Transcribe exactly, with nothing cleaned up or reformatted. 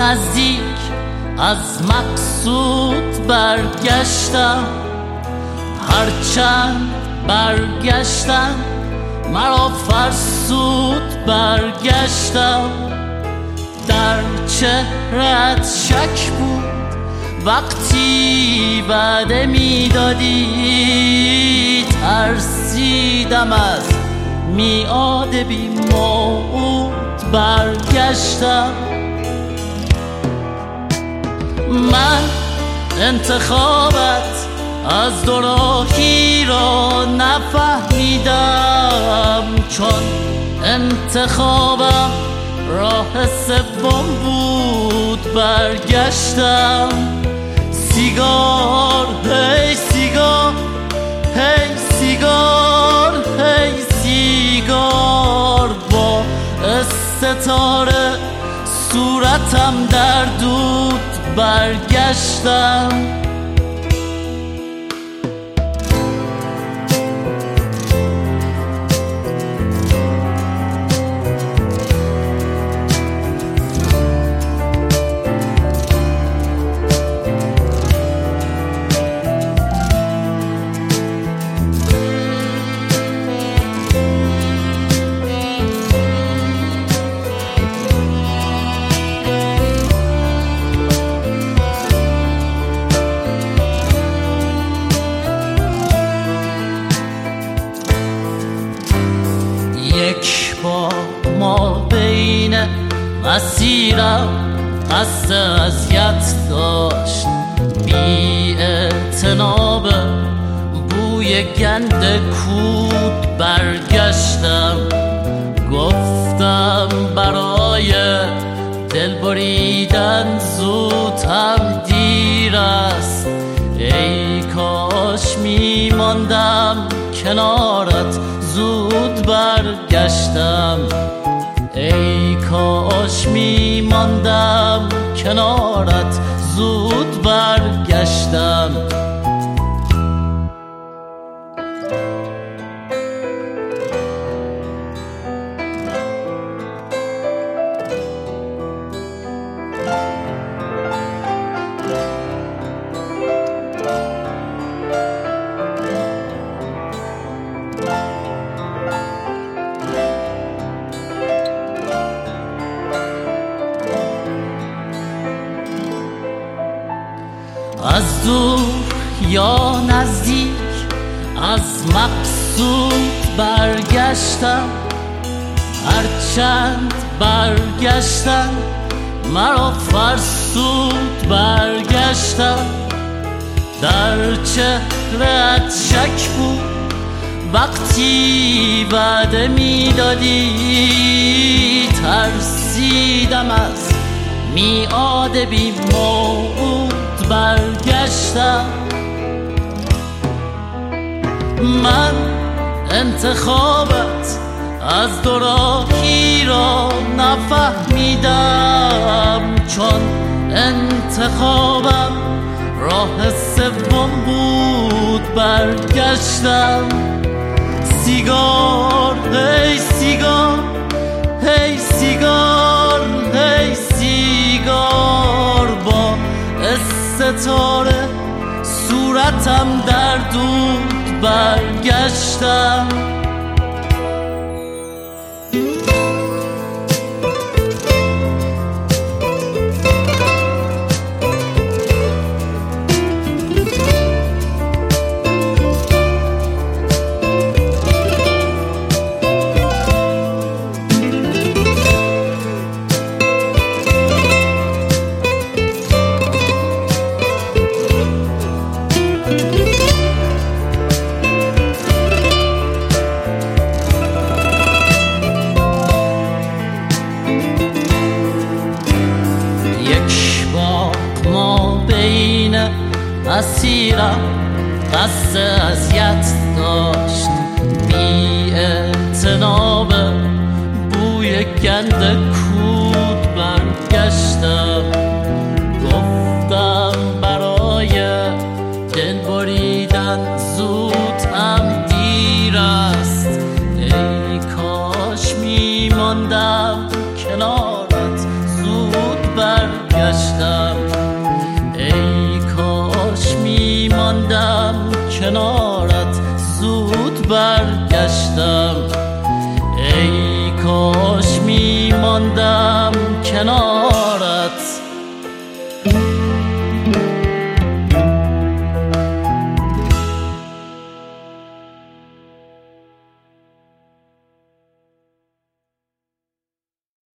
نزدیک از مقصود برگشتم، هرچند برگشتم مرا فرسود برگشتم. در چهرت شک بود وقتی وعده میدادی، ترسیدم از میعاد بی موعود برگشتم. من انتخابت از دوراهی را نفهمیدم، چون انتخابم راه سوم بود برگشتم. سیگار هی سیگار هی سیگار هی سیگار، با استتاره صورتم در دود برگشتم. یک بار ما بین مسیرم قصد اذیت داشت، بی اعتناب بوی گند کود برگشتم. گفتم برای دل بریدن زود هم دیر است، ای کاش میماندم کنارت زود برگشتم، ای کاش میماندم کنارت زود برگشتم. از دور یا نزدیک از مقصود برگشتم، هرچند برگشتم مرا فرسود برگشتم. در چهرت شک بود وقتی وعده میدادی، ترسیدم از میعاد بی موعود برگشتم. من انتخابت از دوراهی را نفهمیدم، چون انتخابم راه سوم بود برگشتم. سیگار هی سیگار هی سیگار هی سیگار، با ستاره صورتم در دود برگشتم. مسیرم قصد اذیت داشت، بی اعتناب بوی گند کود برگشتم. گفتم برای دل بریدن زود هم دیر است، ای کاش میماندم کنارت زود برگشتم. کنارت زود برگشتم. ای کاش میماندم کنار